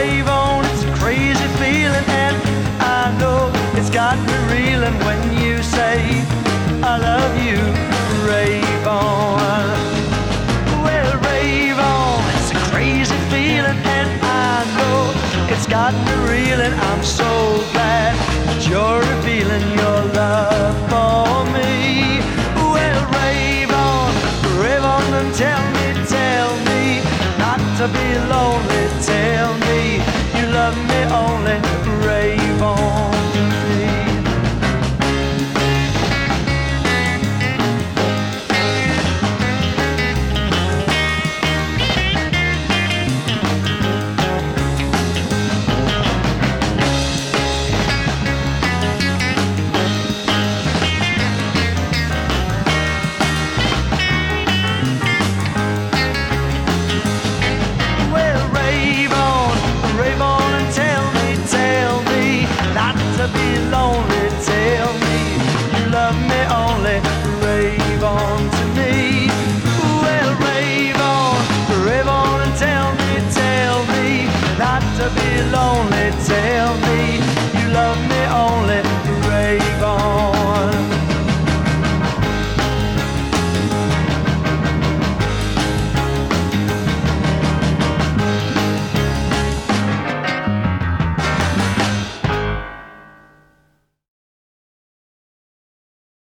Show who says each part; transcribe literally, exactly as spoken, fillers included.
Speaker 1: rave on, it's a crazy feeling, and I know it's got me reeling when you say I love you. Rave on, well, rave on, it's a crazy feeling, and I know it's got me reeling. I'm so glad that you're revealing your love for me. Well, rave on, rave on and tell me, tell me not to be lonely. Tell me you love me only. Rave on to me. Be lonely, tell me you love me only. Rave on to me. Well, rave on, rave on and tell me, tell me not to be lonely. Tell me you love me